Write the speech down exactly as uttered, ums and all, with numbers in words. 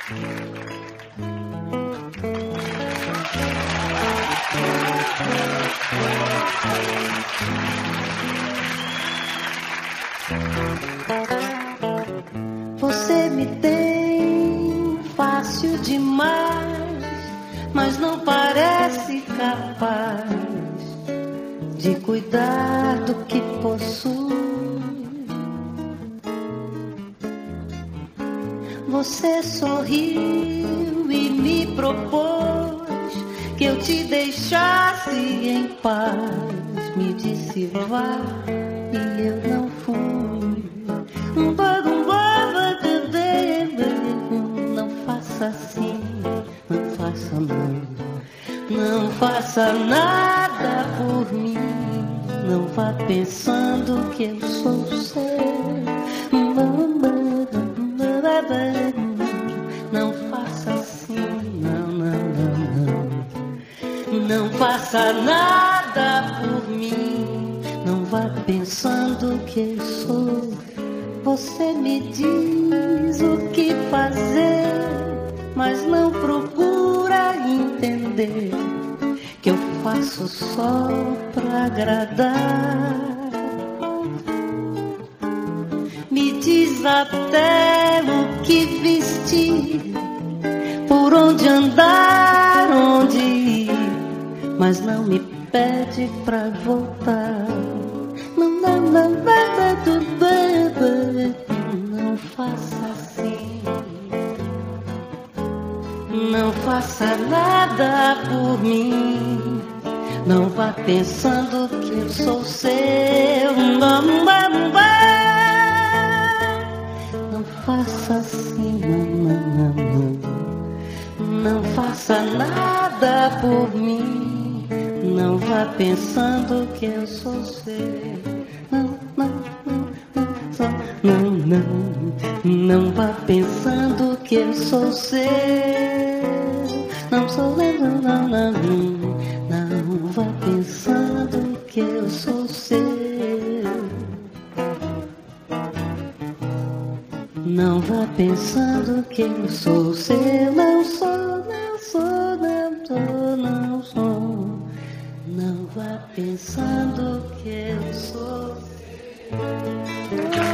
Você me tem fácil demais, mas não parece capaz de cuidar do que possui. Você sorriu e me propôs que eu te deixasse em paz. Me disse vá e eu não fui. Não faça assim, não faça não. Não faça nada por mim. Não vá pensando que eu sou seu. Não faça assim, não, não, não, não. Não faça nada por mim. Não vá pensando que eu sou. Você me diz o que fazer, mas não procura entender que eu faço só pra agradar. Me diz até o que vestir, por onde andar, onde ir, mas não me pede pra voltar. Não, não, não, não, tudo bem, não faça assim. Não faça nada por mim. Não vá pensando que eu sou seu. Não, não, não, não faça assim, não, não, não. Não faça nada por mim. Não vá pensando que eu sou seu. Não, não, não, não, não, não vá pensando que eu sou seu. Não sou eu, não, não, não, não vá pensando que eu sou seu. Não vá pensando que eu sou seu. Não sou, não sou, não sou, não sou. Não vá pensando que eu sou seu.